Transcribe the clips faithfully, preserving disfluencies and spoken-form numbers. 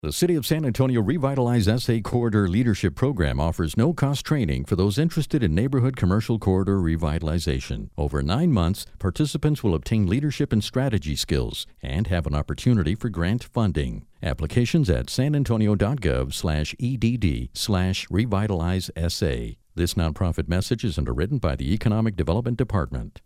The City of San Antonio Revitalize S A Corridor Leadership Program offers no-cost training for those interested in neighborhood commercial corridor revitalization. Over nine months, participants will obtain leadership and strategy skills and have an opportunity for grant funding. Applications at sanantonio.gov slash EDD slash revitalize SA. This nonprofit message is underwritten by the Economic Development Department.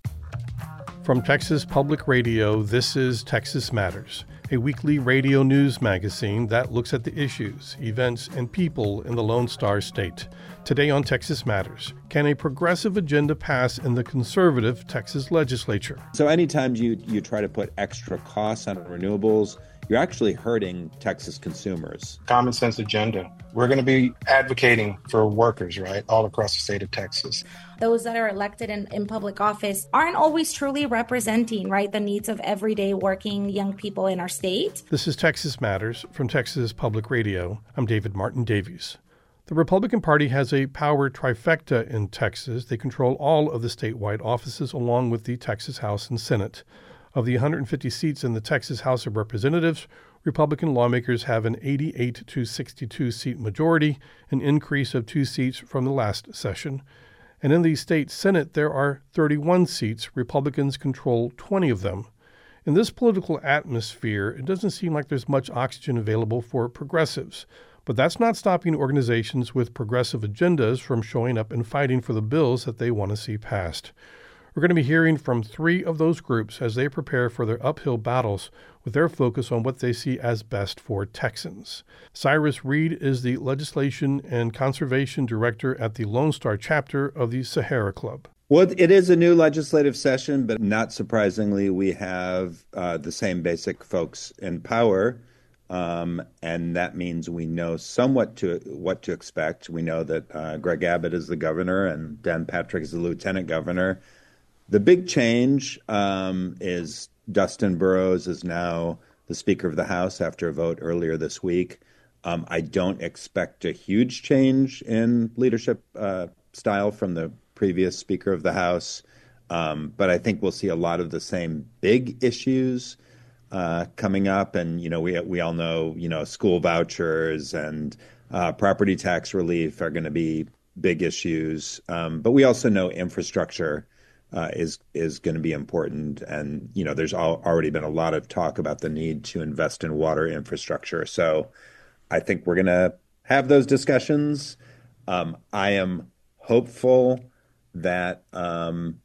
From Texas Public Radio, this is Texas Matters, a weekly radio news magazine that looks at the issues, events, and people in the Lone Star State. Today on Texas Matters, can a progressive agenda pass in the conservative Texas legislature? So anytime you, you try to put extra costs on renewables, you're actually hurting Texas consumers. Common sense agenda. We're going to be advocating for workers, right, all across the state of Texas. Those that are elected in, in public office aren't always truly representing, right, the needs of everyday working young people in our state. This is Texas Matters from Texas Public Radio. I'm David Martin Davies. The Republican Party has a power trifecta in Texas. They control all of the statewide offices along with the Texas House and Senate. Of the one hundred fifty seats in the Texas House of Representatives, Republican lawmakers have an eighty-eight to sixty-two seat majority, an increase of two seats from the last session. And in the state Senate, there are thirty-one seats. Republicans control twenty of them. In this political atmosphere, it doesn't seem like there's much oxygen available for progressives. But that's not stopping organizations with progressive agendas from showing up and fighting for the bills that they want to see passed. We're going to be hearing from three of those groups as they prepare for their uphill battles with their focus on what they see as best for Texans. Cyrus Reed is the Legislation and Conservation Director at the Lone Star chapter of the Sahara Club. Well, it is a new legislative session, but not surprisingly, we have uh, the same basic folks in power. Um, and that means we know somewhat to what to expect. We know that uh, Greg Abbott is the governor and Dan Patrick is the lieutenant governor. The big change um, is Dustin Burrows is now the Speaker of the House after a vote earlier this week. Um, I don't expect a huge change in leadership uh, style from the previous Speaker of the House, um, but I think we'll see a lot of the same big issues uh, coming up. And, you know, we we all know, you know, school vouchers and uh, property tax relief are going to be big issues. Um, but we also know infrastructure Uh, is is going to be important. And, you know, there's al- already been a lot of talk about the need to invest in water infrastructure. So I think we're going to have those discussions. Um, I am hopeful that um,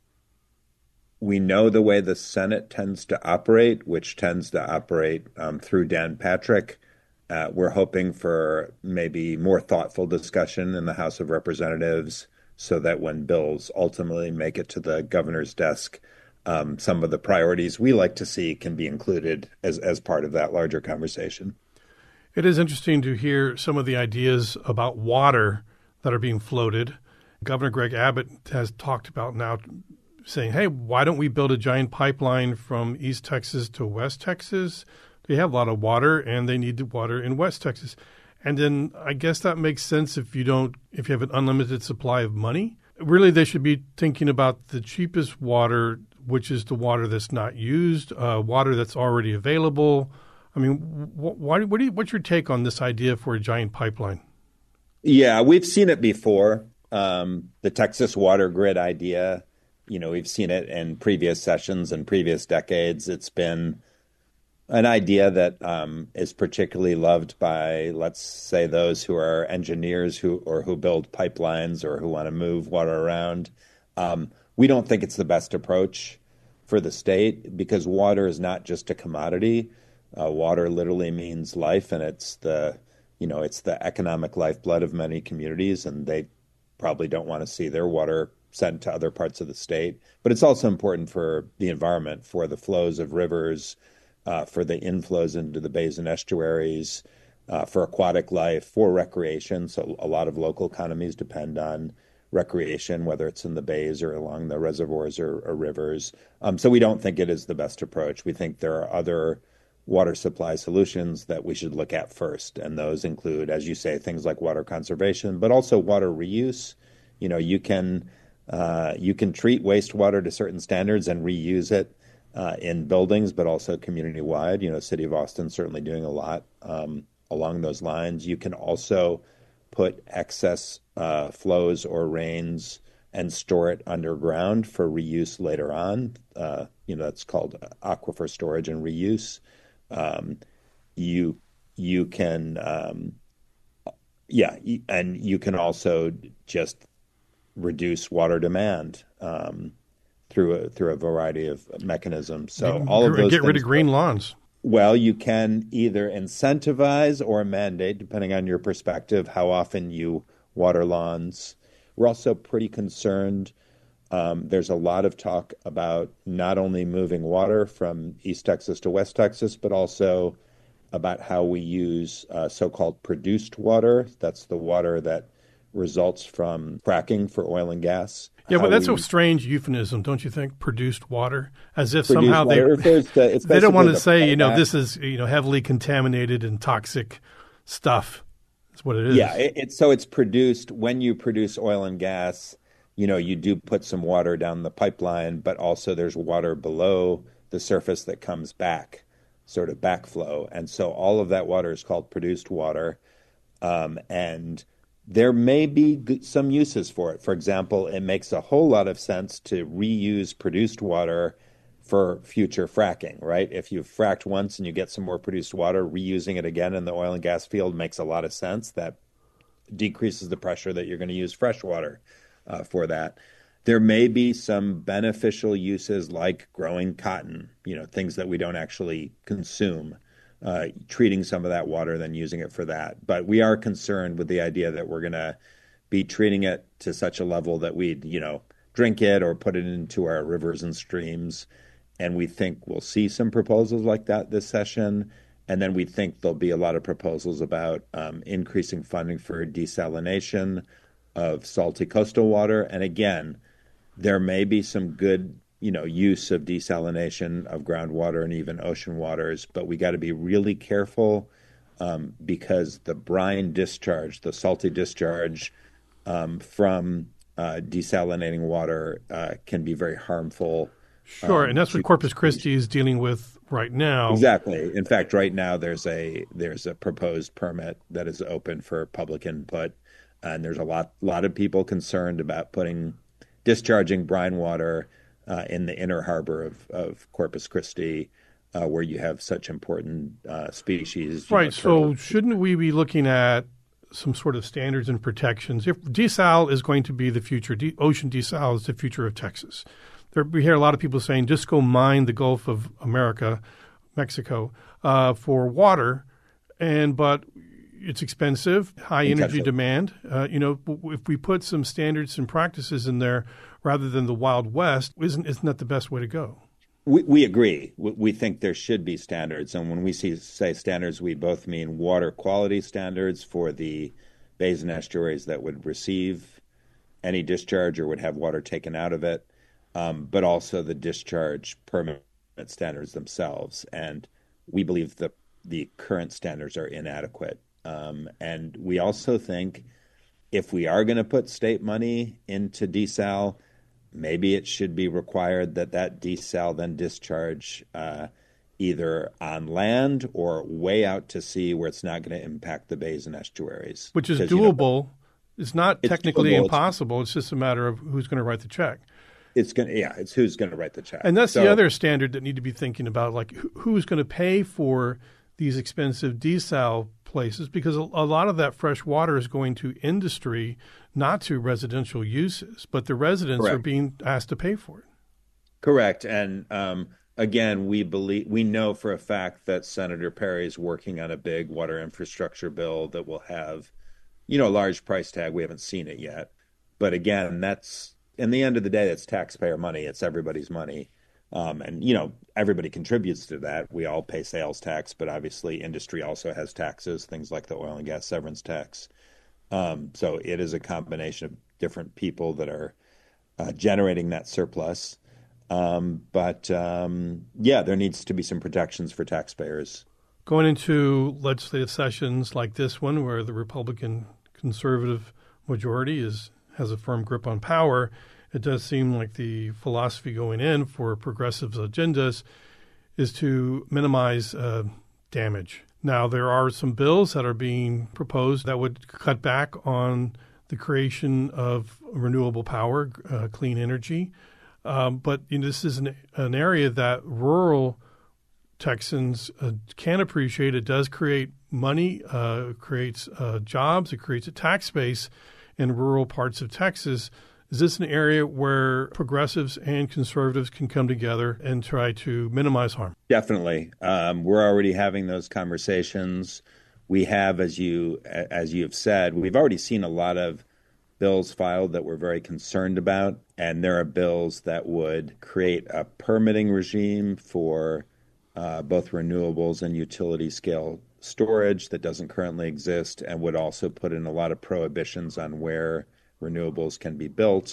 we know the way the Senate tends to operate, which tends to operate um, through Dan Patrick. Uh, we're hoping for maybe more thoughtful discussion in the House of Representatives, so that when bills ultimately make it to the governor's desk, um, some of the priorities we like to see can be included as, as part of that larger conversation. It is interesting to hear some of the ideas about water that are being floated. Governor Greg Abbott has talked about now saying, hey, why don't we build a giant pipeline from East Texas to West Texas? They have a lot of water, and they need the water in West Texas. And then I guess that makes sense if you don't, if you have an unlimited supply of money. Really, they should be thinking about the cheapest water, which is the water that's not used, uh, water that's already available. I mean, wh- why, what do you, what's your take on this idea for a giant pipeline? Yeah, we've seen it before. Um, the Texas water grid idea, you know, we've seen it in previous sessions and previous decades. It's been an idea that um, is particularly loved by, let's say, those who are engineers who or who build pipelines or who want to move water around. Um, we don't think it's the best approach for the state because water is not just a commodity. Uh, water literally means life, and it's the, you know, it's the economic lifeblood of many communities, and they probably don't want to see their water sent to other parts of the state. But it's also important for the environment, for the flows of rivers, Uh, for the inflows into the bays and estuaries, uh, for aquatic life, for recreation. So a lot of local economies depend on recreation, whether it's in the bays or along the reservoirs or, or rivers. Um, so we don't think it is the best approach. We think there are other water supply solutions that we should look at first. And those include, as you say, things like water conservation, but also water reuse. You know, you can uh, you can treat wastewater to certain standards and reuse it uh, in buildings, but also community-wide. You know, City of Austin certainly doing a lot um, along those lines. You can also put excess uh, flows or rains and store it underground for reuse later on. Uh, you know, that's called aquifer storage and reuse. Um, you you can, um, yeah, and you can also just reduce water demand um, through a, through a variety of mechanisms. So all of those get rid things, of green lawns. Well, you can either incentivize or mandate, depending on your perspective, how often you water lawns. We're also pretty concerned. Um, there's a lot of talk about not only moving water from East Texas to West Texas, but also about how we use uh, so-called produced water. That's the water that results from fracking for oil and gas. Yeah, How but that's we, a strange euphemism, don't you think? Produced water, as if produced somehow they water to, it's they don't want to the say, you know, payback. this is, you know, heavily contaminated and toxic stuff. That's what it is. Yeah, it, it's so it's produced when you produce oil and gas. You know, you do put some water down the pipeline, but also there's water below the surface that comes back, sort of backflow, and so all of that water is called produced water, um, and there may be g- some uses for it. For example, it makes a whole lot of sense to reuse produced water for future fracking, right? If you've fracked once and you get some more produced water, reusing it again in the oil and gas field makes a lot of sense. That decreases the pressure that you're going to use fresh water uh, for that. There may be some beneficial uses like growing cotton, you know, things that we don't actually consume. Uh, treating some of that water, then using it for that. But we are concerned with the idea that we're going to be treating it to such a level that we'd, you know, drink it or put it into our rivers and streams. And we think we'll see some proposals like that this session. And then we think there'll be a lot of proposals about um, increasing funding for desalination of salty coastal water. And again, there may be some good you know, use of desalination of groundwater and even ocean waters, but we got to be really careful um, because the brine discharge, the salty discharge um, from uh, desalinating water uh, can be very harmful. Sure, um, and that's what to- Corpus Christi is dealing with right now. Exactly. In fact, right now there's a there's a proposed permit that is open for public input, and there's a lot lot of people concerned about putting discharging brine water Uh, in the inner harbor of, of Corpus Christi, uh, where you have such important uh, species. you Right. know, So turtles. shouldn't we be looking at some sort of standards and protections? If desal is going to be the future, de- ocean desal is the future of Texas. There, we hear a lot of people saying, just go mine the Gulf of America, Mexico, uh, for water, and but it's expensive, high energy Intensive. demand. Uh, you know, w- if we put some standards and practices in there rather than the Wild West, isn't isn't that the best way to go? We, we agree. We, we think there should be standards. And when we see, say standards, we both mean water quality standards for the bays and estuaries that would receive any discharge or would have water taken out of it, um, but also the discharge permit standards themselves. And we believe the, the current standards are inadequate. Um, and we also think if we are going to put state money into desal, maybe it should be required that that desal then discharge uh, either on land or way out to sea where it's not going to impact the bays and estuaries. Which is 'Cause, you know, doable. It's not It's technically doable. It's- impossible. It's just a matter of who's going to write the check. it's going to, yeah, it's who's going to write the check. And that's So- the other standard that need to be thinking about, like who- who's going to pay for these expensive desal places, because a, a lot of that fresh water is going to industry, not to residential uses, but the residents are Correct. being asked to pay for it. Correct. And um, again, we believe we know for a fact that Senator Perry is working on a big water infrastructure bill that will have, you know, a large price tag. We haven't seen it yet. But again, that's in the end of the day, that's taxpayer money. It's everybody's money. Um, and, you know, everybody contributes to that. We all pay sales tax, but obviously industry also has taxes, things like the oil and gas severance tax. Um, so it is a combination of different people that are uh, generating that surplus. Um, but um, yeah, there needs to be some protections for taxpayers. Going into legislative sessions like this one, where the Republican conservative majority is has a firm grip on power, it does seem like the philosophy going in for progressives' agendas is to minimize uh, damage. Now, there are some bills that are being proposed that would cut back on the creation of renewable power, uh, clean energy. Um, but you know, this is an, an area that rural Texans uh, can appreciate. It does create money, uh, creates uh, jobs, it creates a tax base in rural parts of Texas. Is this an area where progressives and conservatives can come together and try to minimize harm? Definitely. Um, we're already having those conversations. We have, as you as you have said, we've already seen a lot of bills filed that we're very concerned about, and there are bills that would create a permitting regime for uh, both renewables and utility scale storage that doesn't currently exist, and would also put in a lot of prohibitions on where renewables can be built.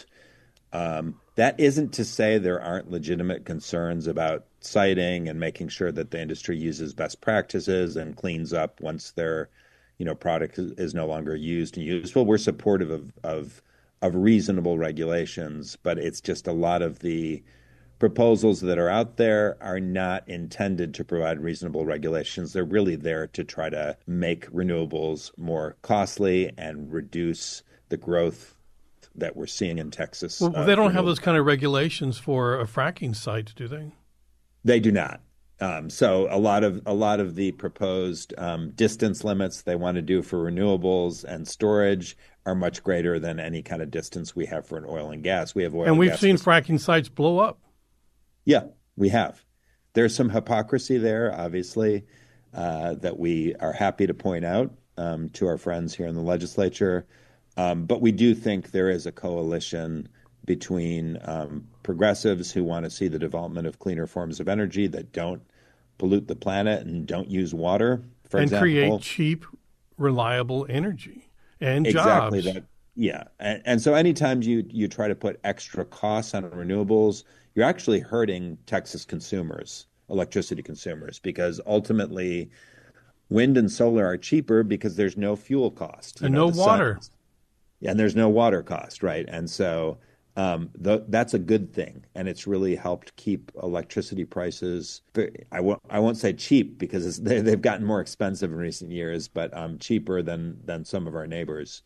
Um, that isn't to say there aren't legitimate concerns about siting and making sure that the industry uses best practices and cleans up once their, you know, product is no longer used and useful. We're supportive of, of of reasonable regulations, but it's just a lot of the proposals that are out there are not intended to provide reasonable regulations. They're really there to try to make renewables more costly and reduce the growth that we're seeing in Texas. Well, uh, they don't have those kind of regulations for a fracking site, do they? They do not. Um, so a lot of a lot of the proposed um, distance limits they want to do for renewables and storage are much greater than any kind of distance we have for an oil and gas. We have oil, and we've gas seen fracking sites blow up. Yeah, we have. There's some hypocrisy there, obviously, uh, that we are happy to point out um, to our friends here in the legislature. Um, but we do think there is a coalition between um, progressives who want to see the development of cleaner forms of energy that don't pollute the planet and don't use water, for and example. And create cheap, reliable energy and exactly jobs. That. Yeah. And, and so anytime you, you try to put extra costs on renewables, you're actually hurting Texas consumers, electricity consumers, because ultimately wind and solar are cheaper because there's no fuel cost. And know, no water. Sun, and there's no water cost, right? And so um, the, that's a good thing. And it's really helped keep electricity prices, I won't, I won't say cheap because it's, they, they've gotten more expensive in recent years, but um, cheaper than, than some of our neighbors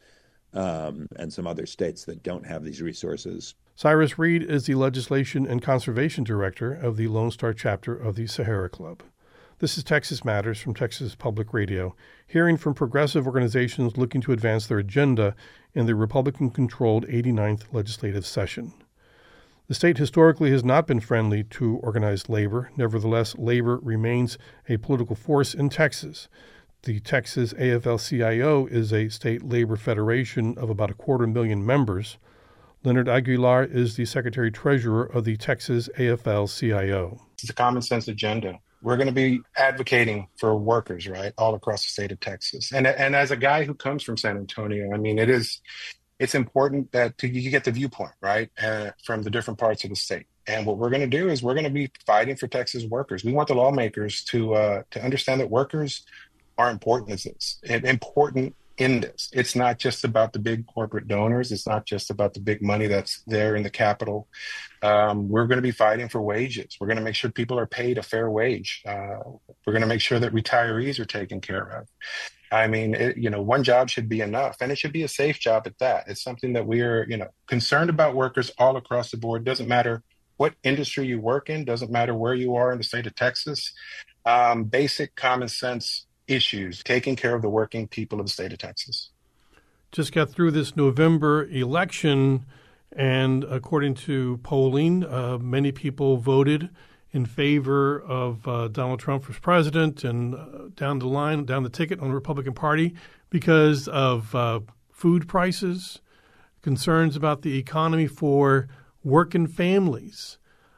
um, and some other states that don't have these resources. Cyrus Reed is the Legislation and Conservation Director of the Lone Star chapter of the Sahara Club. This is Texas Matters from Texas Public Radio, hearing from progressive organizations looking to advance their agenda in the Republican-controlled eighty-ninth legislative session. The state historically has not been friendly to organized labor. Nevertheless, labor remains a political force in Texas. The Texas A F L C I O is a state labor federation of about a quarter million members. Leonard Aguilar is the Secretary-Treasurer of the Texas A F L C I O. It's a common sense agenda. We're going to be advocating for workers, right, all across the state of Texas. And and as a guy who comes from San Antonio, I mean, it is it's important that to, you get the viewpoint, right, uh, from the different parts of the state. And what we're going to do is we're going to be fighting for Texas workers. We want the lawmakers to uh, to understand that workers are important as this, important in this. It's not just about the big corporate donors. It's not just about the big money that's there in the Capitol. Um, we're going to be fighting for wages. We're going to make sure people are paid a fair wage. Uh, we're going to make sure that retirees are taken care of. I mean, it, you know, one job should be enough, and it should be a safe job at that. It's something that we are, you know, concerned about workers all across the board. Doesn't matter what industry you work in. Doesn't matter where you are in the state of Texas. Um, basic common sense issues, taking care of the working people of the state of Texas. Just got through this November election, and according to polling, uh, many people voted in favor of uh, Donald Trump for president and uh, down the line, down the ticket on the Republican Party because of uh, food prices, concerns about the economy for working families.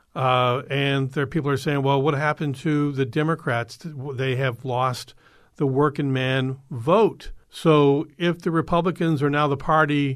Uh, and there people are saying, well, what happened to the Democrats? They have lost the working man vote. So if the Republicans are now the party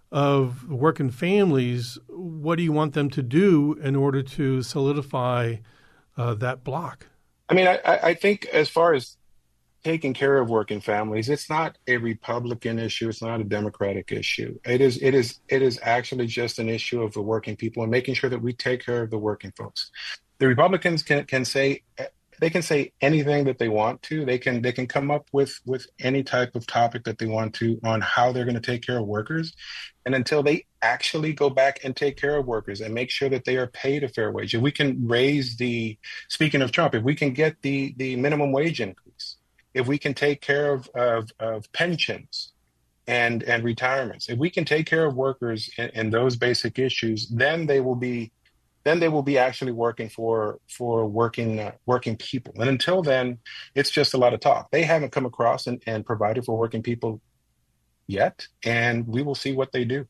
of working families, what do you want them to do in order to solidify uh, that block? I mean, I, I think as far as taking care of working families, it's not a Republican issue. It's not a Democratic issue. It is, it is, it is actually just an issue of the working people and making sure that we take care of the working folks. The Republicans can, can say they can say anything that they want to. They can they can come up with with any type of topic that they want to on how they're going to take care of workers. And until they actually go back and take care of workers and make sure that they are paid a fair wage, if we can raise the, speaking of Trump, if we can get the the minimum wage increase, if we can take care of of, of pensions and and retirements, if we can take care of workers in, in those basic issues, then they will be then they will be actually working for for working uh, working people. And until then, it's just a lot of talk. They haven't come across and, and provided for working people yet, and we will see what they do.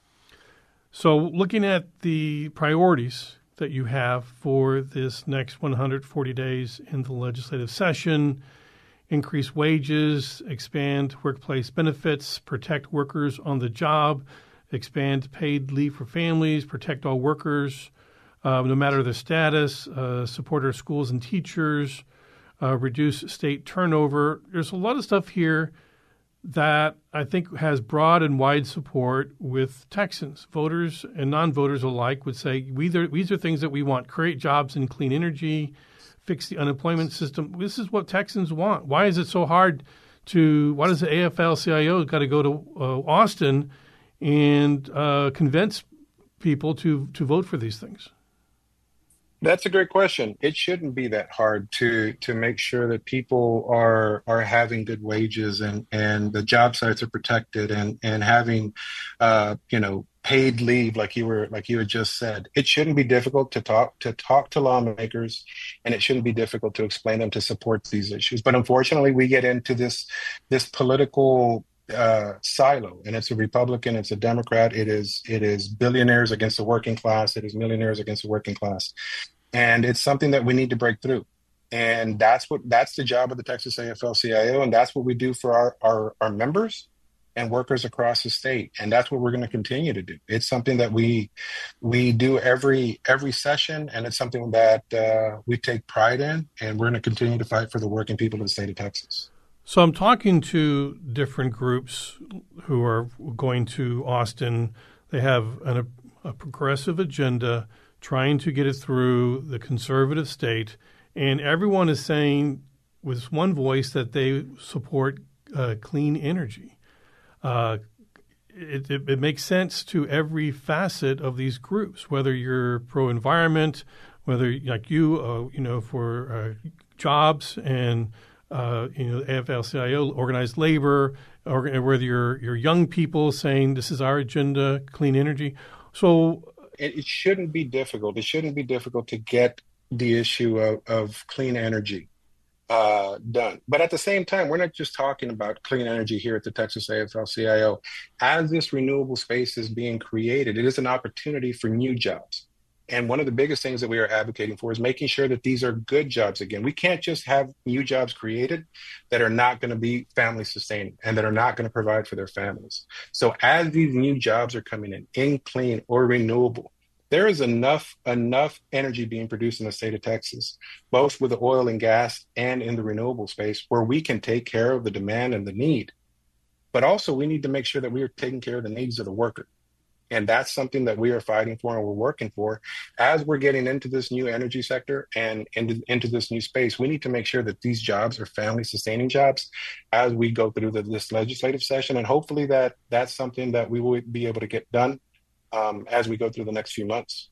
So looking at the priorities that you have for this next one hundred forty days in the legislative session, increase wages, expand workplace benefits, protect workers on the job, expand paid leave for families, protect all workers, Uh, no matter their status, uh, support our schools and teachers, uh, reduce state turnover. There's a lot of stuff here that I think has broad and wide support with Texans. Voters and non-voters alike would say, these are, these are things that we want. Create jobs in clean energy, fix the unemployment system. This is what Texans want. Why is it so hard to, why does the A F L C I O got to go to uh, Austin and uh, convince people to, to vote for these things? That's a great question. It shouldn't be that hard to to make sure that people are are having good wages and, and the job sites are protected and and having uh, you know paid leave like you were like you had just said. It shouldn't be difficult to talk to talk to lawmakers, and it shouldn't be difficult to explain them to support these issues. But unfortunately, we get into this this political uh, silo, and it's a Republican, it's a Democrat, it is it is billionaires against the working class, it is millionaires against the working class, and it's something that we need to break through. And that's what that's the job of the Texas A F L C I O, and that's what we do for our our, our members and workers across the state, and that's what we're going to continue to do. It's something that we we do every every session, and it's something that uh, we take pride in, and we're going to continue to fight for the working people of the state of Texas. So I'm talking to different groups who are going to Austin. They have an, a, a progressive agenda trying to get it through the conservative state, and everyone is saying with one voice that they support uh, clean energy. Uh, it, it, it makes sense to every facet of these groups, whether you're pro-environment, whether like you, uh, you know, for uh, jobs and Uh, you know, A F L C I O, organized labor, or whether you're, you're young people saying this is our agenda, clean energy. So it, it shouldn't be difficult. It shouldn't be difficult to get the issue of, of clean energy uh, done. But at the same time, we're not just talking about clean energy here at the Texas A F L C I O. As this renewable space is being created, it is an opportunity for new jobs. And one of the biggest things that we are advocating for is making sure that these are good jobs again. We can't just have new jobs created that are not going to be family sustaining and that are not going to provide for their families. So as these new jobs are coming in, in clean or renewable, there is enough enough energy being produced in the state of Texas, both with the oil and gas and in the renewable space, where we can take care of the demand and the need. But also we need to make sure that we are taking care of the needs of the worker. And that's something that we are fighting for and we're working for. As we're getting into this new energy sector and into, into this new space, we need to make sure that these jobs are family-sustaining jobs as we go through the, this legislative session. And hopefully that that's something that we will be able to get done um, as we go through the next few months.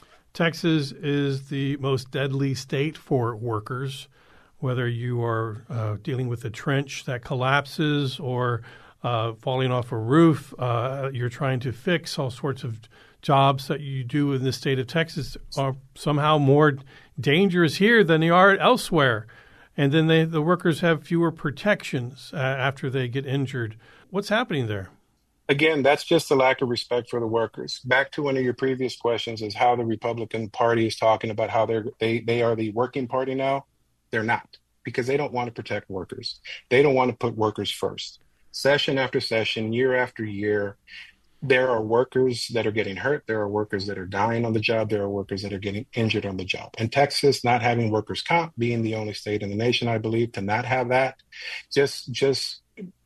Texas is the most deadly state for workers, whether you are uh, dealing with a trench that collapses or Uh, falling off a roof, uh, you're trying to fix. All sorts of jobs that you do in the state of Texas are somehow more dangerous here than they are elsewhere. And then they, the workers have fewer protections uh, after they get injured. What's happening there? Again, that's just a lack of respect for the workers. Back to one of your previous questions is how the Republican Party is talking about how they're, they, they are the working party now. They're not, because they don't want to protect workers. They don't want to put workers first. Session after session, year after year, there are workers that are getting hurt. There are workers that are dying on the job. There are workers that are getting injured on the job. And Texas not having workers' comp, being the only state in the nation, I believe, to not have that, just just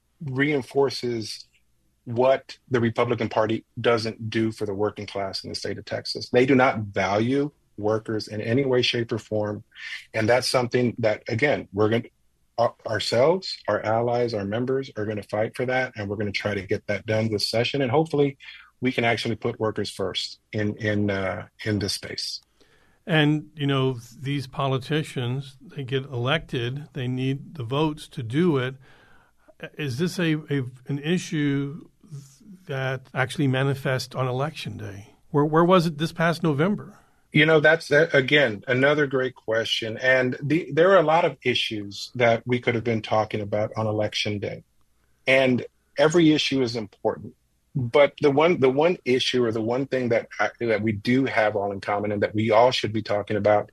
reinforces what the Republican Party doesn't do for the working class in the state of Texas. They do not value workers in any way, shape, or form. And that's something that, again, we're going to, ourselves, our allies, our members are going to fight for that. And we're going to try to get that done this session. And hopefully we can actually put workers first in, in, uh, in this space. And, you know, these politicians, they get elected, they need the votes to do it. Is this a, a an issue that actually manifests on Election Day? Where where was it this past November? You know, that's, again, another great question. And the, there are a lot of issues that we could have been talking about on Election Day. And every issue is important. But the one the one issue or the one thing that I, that we do have all in common and that we all should be talking about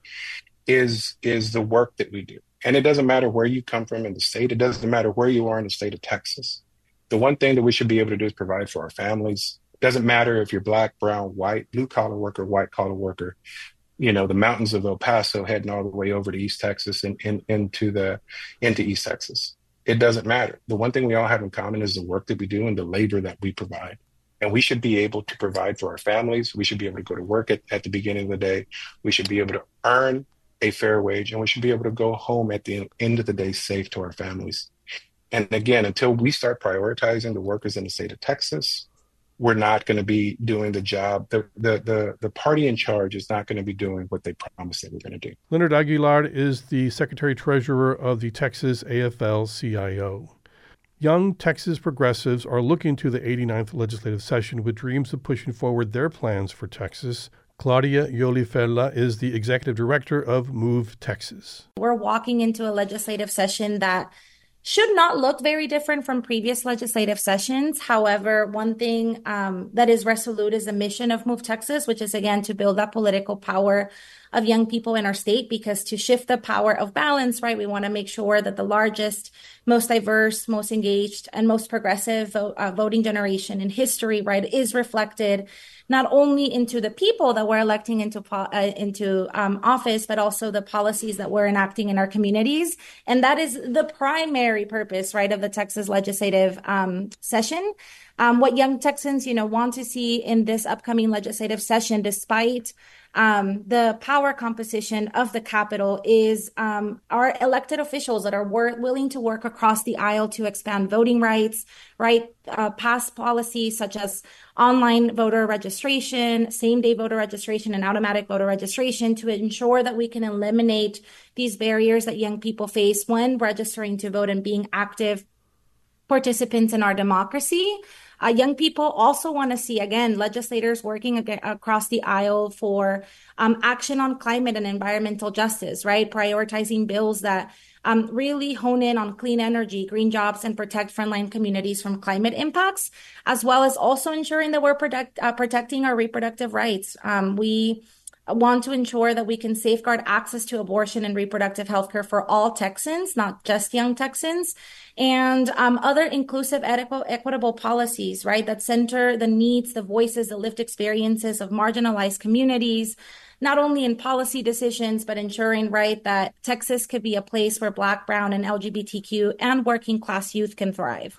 is is the work that we do. And it doesn't matter where you come from in the state. It doesn't matter where you are in the state of Texas. The one thing that we should be able to do is provide for our families. It doesn't matter if you're black, brown, white, blue collar worker, white collar worker. You know, the mountains of El Paso heading all the way over to East Texas and, and into the into East Texas. It doesn't matter. The one thing we all have in common is the work that we do and the labor that we provide. And we should be able to provide for our families. We should be able to go to work at, at the beginning of the day. We should be able to earn a fair wage, and we should be able to go home at the end of the day safe to our families. And again, until we start prioritizing the workers in the state of Texas, we're not going to be doing the job. The, the, the, the party in charge is not going to be doing what they promised they were going to do. Leonard Aguilar is the Secretary-Treasurer of the Texas A F L C I O. Young Texas progressives are looking to the eighty-ninth legislative session with dreams of pushing forward their plans for Texas. Claudia Yoliferla is the executive director of Move Texas. We're walking into a legislative session that should not look very different from previous legislative sessions. However, one thing um, that is resolute is the mission of Move Texas, which is, again, to build that political power of young people in our state, because to shift the power of balance, right, we want to make sure that the largest, most diverse, most engaged, and most progressive vote, uh, voting generation in history, right, is reflected not only into the people that we're electing into uh, into um, office, but also the policies that we're enacting in our communities. And that is the primary purpose, right, of the Texas legislative um, session. Um, what young Texans, you know, want to see in this upcoming legislative session, despite um, the power composition of the Capitol, is um, our elected officials that are wor- willing to work across the aisle to expand voting rights, right? Uh, pass policies such as online voter registration, same-day voter registration, and automatic voter registration to ensure that we can eliminate these barriers that young people face when registering to vote and being active participants in our democracy. Uh, young people also want to see, again, legislators working ag- across the aisle for um, action on climate and environmental justice, right? Prioritizing bills that um, really hone in on clean energy, green jobs, and protect frontline communities from climate impacts, as well as also ensuring that we're protect, uh, protecting our reproductive rights. Um, we want to ensure that we can safeguard access to abortion and reproductive health care for all Texans, not just young Texans, and um, other inclusive, equitable, equitable policies, right, that center the needs, the voices, the lived experiences of marginalized communities, not only in policy decisions, but ensuring, right, that Texas could be a place where Black, Brown, and L G B T Q and working class youth can thrive.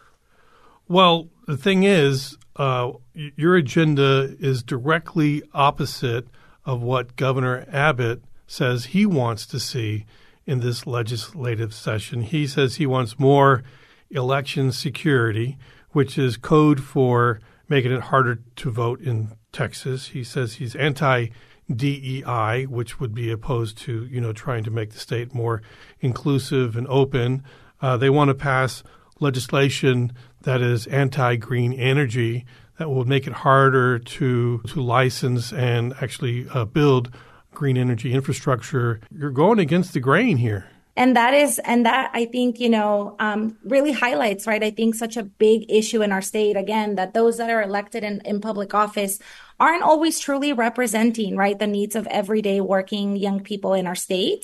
Well, the thing is, uh, your agenda is directly opposite of what Governor Abbott says he wants to see in this legislative session. He says he wants more election security, which is code for making it harder to vote in Texas. He says he's anti-D E I, which would be opposed to, you know, trying to make the state more inclusive and open. Uh, they want to pass legislation that is anti-green energy, that will make it harder to to license and actually uh, build green energy infrastructure. You're going against the grain here. And that is, and that I think, you know, um, really highlights, right, I think such a big issue in our state, again, that those that are elected in, in public office aren't always truly representing, right, the needs of everyday working young people in our state.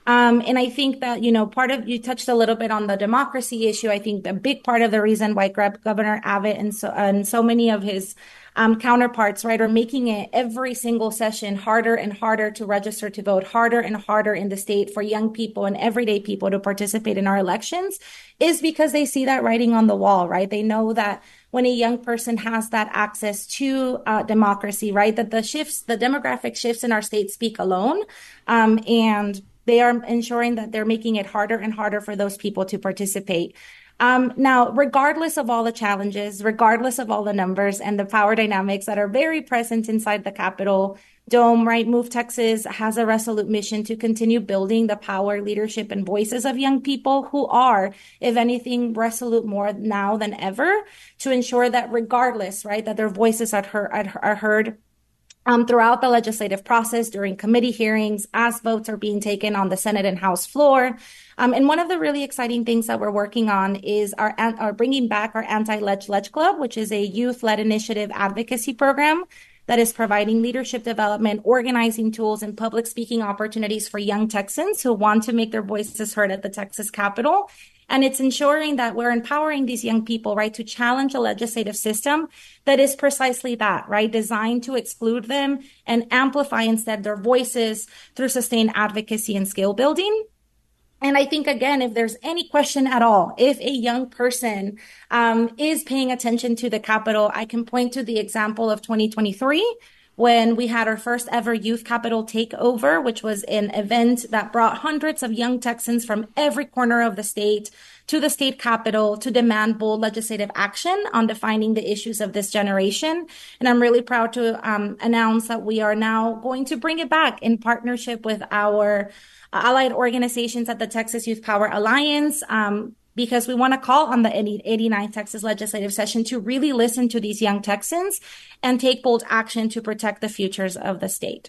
Um, and I think that, you know, part of, you touched a little bit on the democracy issue. I think the big part of the reason why Governor Abbott and so, and so many of his um, counterparts, right, are making it every single session harder and harder to register to vote, harder and harder in the state for young people and everyday people to participate in our elections, is because they see that writing on the wall, right? They know that when a young person has that access to uh, democracy, right, that the shifts, the demographic shifts in our state speak alone. Um, and they are ensuring that they're making it harder and harder for those people to participate. Um, now, regardless of all the challenges, regardless of all the numbers and the power dynamics that are very present inside the Capitol Dome, right, Move Texas has a resolute mission to continue building the power, leadership, and voices of young people who are, if anything, resolute more now than ever to ensure that regardless, right, that their voices are heard, are heard Um, throughout the legislative process, during committee hearings, as votes are being taken on the Senate and House floor. Um, and one of the really exciting things that we're working on is our, our bringing back our Anti-Ledge Ledge Club, which is a youth-led initiative advocacy program that is providing leadership development, organizing tools, and public speaking opportunities for young Texans who want to make their voices heard at the Texas Capitol. And it's ensuring that we're empowering these young people, right, to challenge a legislative system that is precisely that, right, designed to exclude them and amplify instead their voices through sustained advocacy and skill building. And I think, again, if there's any question at all, if a young person um, is paying attention to the Capitol, I can point to the example of twenty twenty-three, when we had our first ever Youth Capitol Takeover, which was an event that brought hundreds of young Texans from every corner of the state to the state capitol to demand bold legislative action on defining the issues of this generation. And I'm really proud to um, announce that we are now going to bring it back in partnership with our allied organizations at the Texas Youth Power Alliance, um, because we want to call on the eighty-ninth Texas legislative session to really listen to these young Texans and take bold action to protect the futures of the state.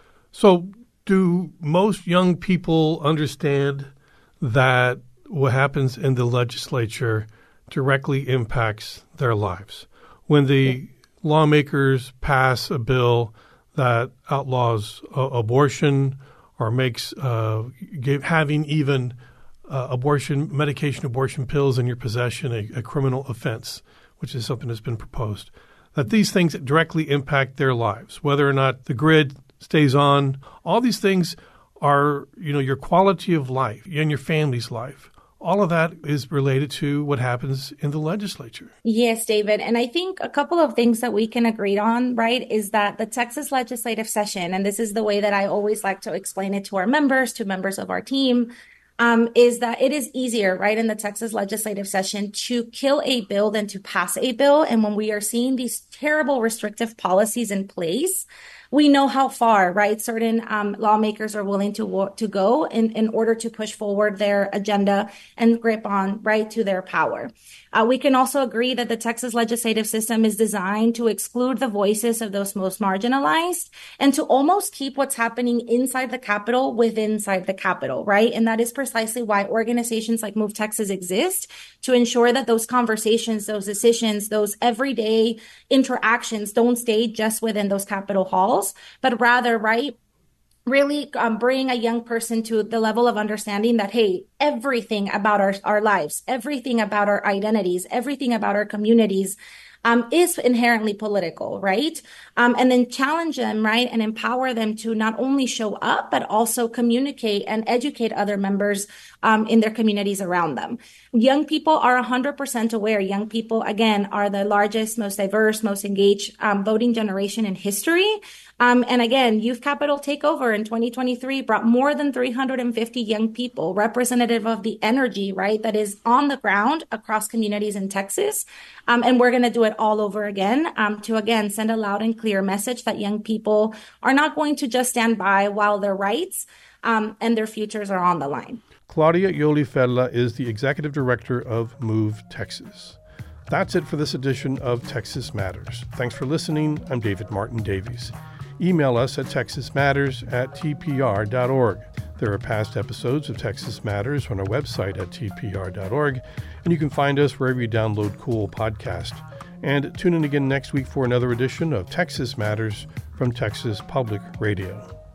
So do most young people understand that what happens in the legislature directly impacts their lives? When the lawmakers pass a bill that outlaws uh, abortion or makes uh, give, having even Uh, abortion, medication abortion pills in your possession, a, a criminal offense, which is something that's been proposed, that these things directly impact their lives, whether or not the grid stays on. All these things are, you know, your quality of life and your family's life. All of that is related to what happens in the legislature. Yes, David. And I think a couple of things that we can agree on, right, is that the Texas legislative session, and this is the way that I always like to explain it to our members, to members of our team, Um, is that it is easier, right, in the Texas legislative session to kill a bill than to pass a bill. And when we are seeing these terrible restrictive policies in place, we know how far, right, certain um, lawmakers are willing to to go in, in order to push forward their agenda and grip on, right, to their power. Uh, we can also agree that the Texas legislative system is designed to exclude the voices of those most marginalized and to almost keep what's happening inside the Capitol within inside the Capitol, right? And that is precisely why organizations like Move Texas exist, to ensure that those conversations, those decisions, those everyday interactions don't stay just within those Capitol halls, but rather, right, really um, bring a young person to the level of understanding that, hey, everything about our, our lives, everything about our identities, everything about our communities um, is inherently political, right? Um, and then challenge them, right, and empower them to not only show up, but also communicate and educate other members um, in their communities around them. Young people are one hundred percent aware. Young people, again, are the largest, most diverse, most engaged um, voting generation in history. Um, and again, Youth Capitol Takeover in twenty twenty-three brought more than three hundred fifty young people, representative of the energy, right, that is on the ground across communities in Texas. Um, and we're going to do it all over again um, to, again, send a loud and clear message that young people are not going to just stand by while their rights um, and their futures are on the line. Claudia Yoli Ferla is the executive director of Move Texas. That's it for this edition of Texas Matters. Thanks for listening. I'm David Martin Davies. Email us at texas matters at t p r dot org. There are past episodes of Texas Matters on our website at t p r dot org, and you can find us wherever you download cool podcasts. And tune in again next week for another edition of Texas Matters from Texas Public Radio.